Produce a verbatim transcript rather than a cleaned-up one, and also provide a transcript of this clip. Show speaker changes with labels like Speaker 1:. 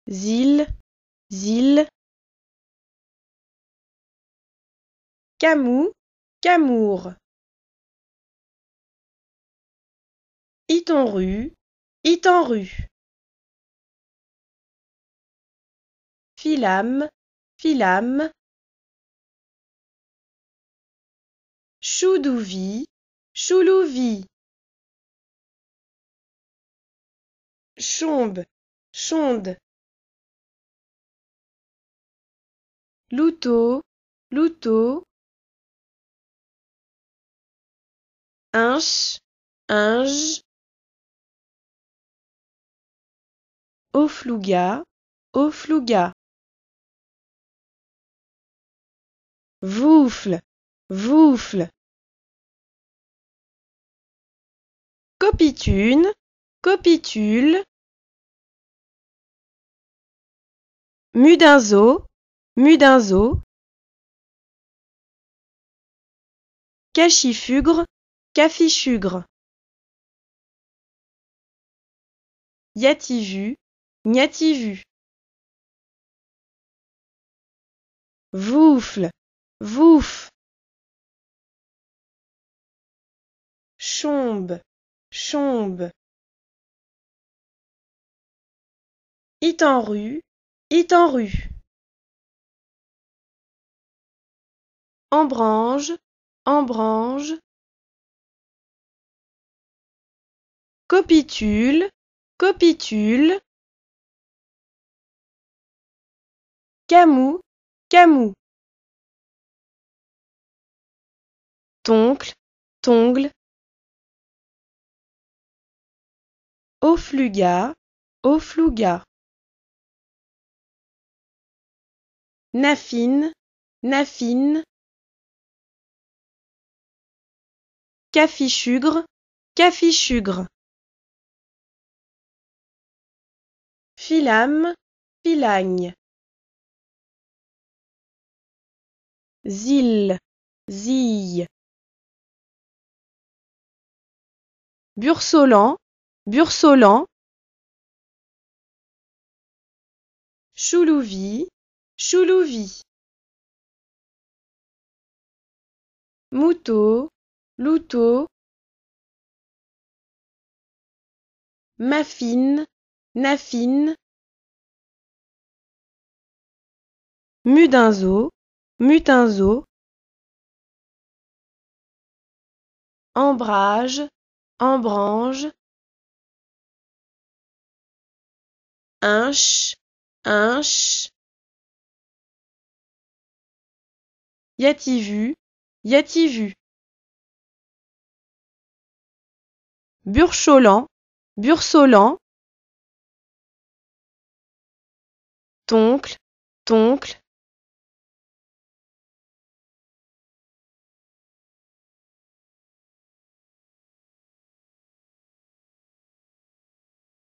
Speaker 1: zile, zile. Camou, camour. Itonru, itanru. Filame, filame. Choudouvi, choulouvi. Chombe, chonde. Louteau, louteau. Inche, inge. Auflouga, auflouga. Voufle, voufle. Copitune, copitule. Mudinzo, mudinzo. Cachifugre, cafichugre. Yativu, gnativu. Voufle, vouf. Chombe, chombe. Itanru, itanru. Embrange, embrange. Copitule, copitule. Camou, camou. Toncle, tongle. Auflouga, auflouga. Nafine, nafine. Cafichugre, cafichugre. Filame, filagne. Zile, zille. Bursolan, bursolan. Choulouvi, choulouvi. Mouteau, louteau. Mafine, nafine. Mudinzo, mutinzo. Embrage, embrange. Inche, inche. Yativu, yativu. Burcholan, bursolan. Toncle, toncle.